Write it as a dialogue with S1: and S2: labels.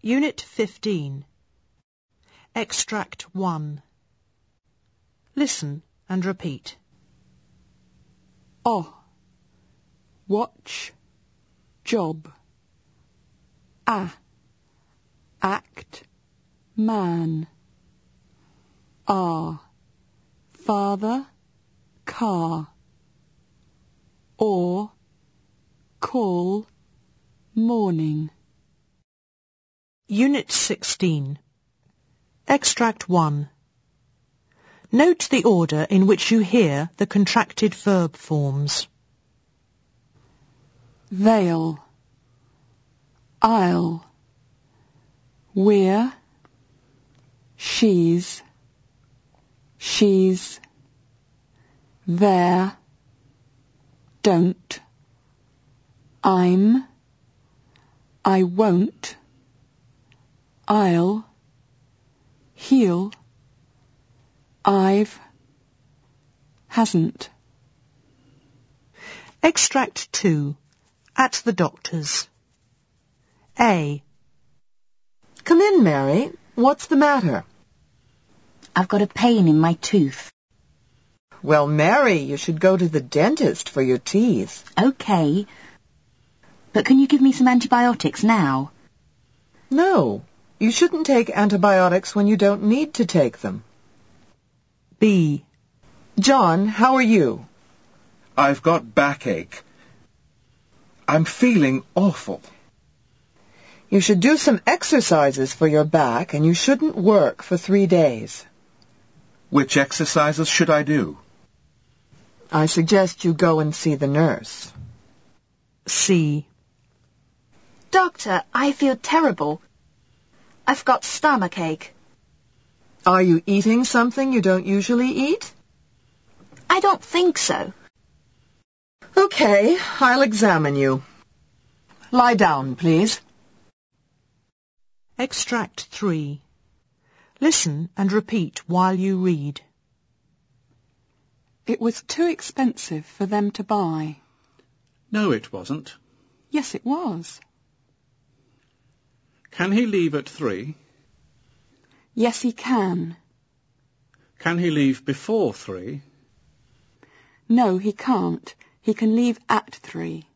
S1: Unit 15. Extract 1. Listen and repeat.
S2: Watch, job. Act, man. Father, car. Or, call, morning.
S1: Unit 16. Extract 1. Note the order in which you hear the contracted verb forms.
S2: They'll, I'll, we're, she's, there, don't, I'm, I won't, I'll, he'll, I've, hasn't.
S1: Extract 2. At the doctor's. A.
S3: Come in, Mary. What's the matter?
S4: I've got a pain in my tooth.
S3: Well, Mary, you should go to the dentist for your teeth.
S4: Okay. But can you give me some antibiotics now?
S3: No, you shouldn't take antibiotics when you don't need to take them.
S1: B.
S3: John, how are you?
S5: I've got backache. I'm feeling awful.
S3: You should do some exercises for your back, and you shouldn't work for 3 days.
S5: Which exercises should I do?
S3: I suggest you go and see the nurse.
S1: C.
S6: Doctor, I feel terrible. I've got stomachache.
S3: Are you eating something you don't usually eat?
S6: I don't think so.
S3: Okay, I'll examine you. Lie down, please.
S1: Extract 3. Listen and repeat while you read.
S2: It was too expensive for them to buy.
S7: No, it wasn't.
S2: Yes, it was.
S7: Can he leave at 3?
S2: Yes, he can.
S7: Can he leave before 3?
S2: No, he can't. He can leave at 3.